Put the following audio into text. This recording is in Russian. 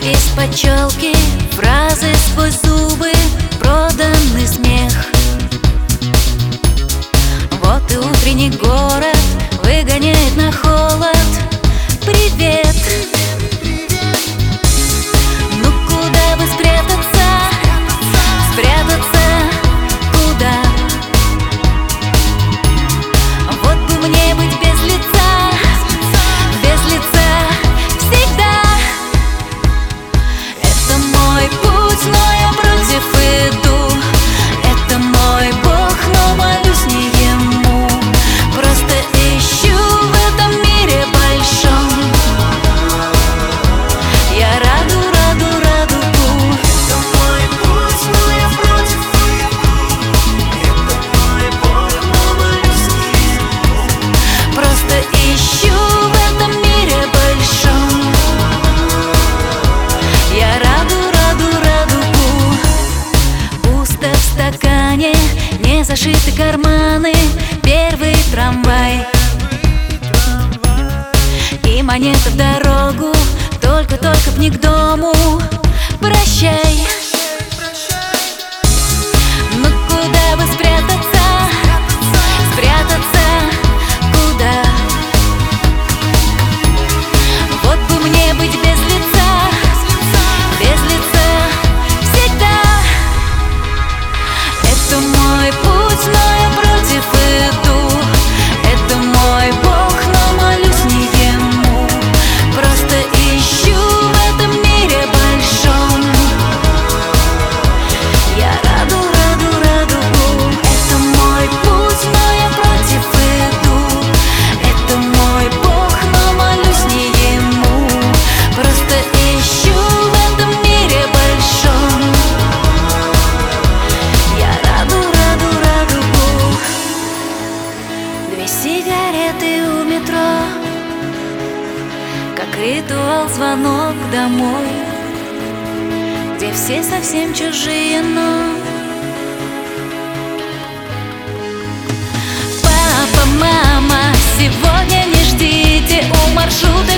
Из-под челки фразы сквозь зубы, проданный смех. Вот и утренний город выгоняет на холод. Привет! Ну куда бы спрятаться? Спрятаться куда? Вот бы мне быть без лица, без лица всегда. Это мой путь, но я против иду. Это мой Бог, но молюсь не ему. Просто ищу в этом мире большом я радугу. Это мой путь, но я против иду. Это мой Бог, но молюсь не ему. Просто ищу в этом мире большом я радугу. Пусто в стакане, не зашиты карманы. Первый трамвай и монета в дорогу. Только б не к дому. Прощай. Ну куда бы спрятаться? Спрятаться куда? Вот бы мне быть без лица, без лица всегда. Это мой путь, но я против иду. Это мой Бог, но молюсь не ему. Просто ищу в этом мире большом я радугу. Это мой путь, но я против иду. Это мой Бог, но молюсь не ему. Просто ищу в этом мире большом я радугу. 2 сигареты у метро, как ритуал звонок домой, где все совсем чужие, но папа, мама, сегодня не ждите у маршрута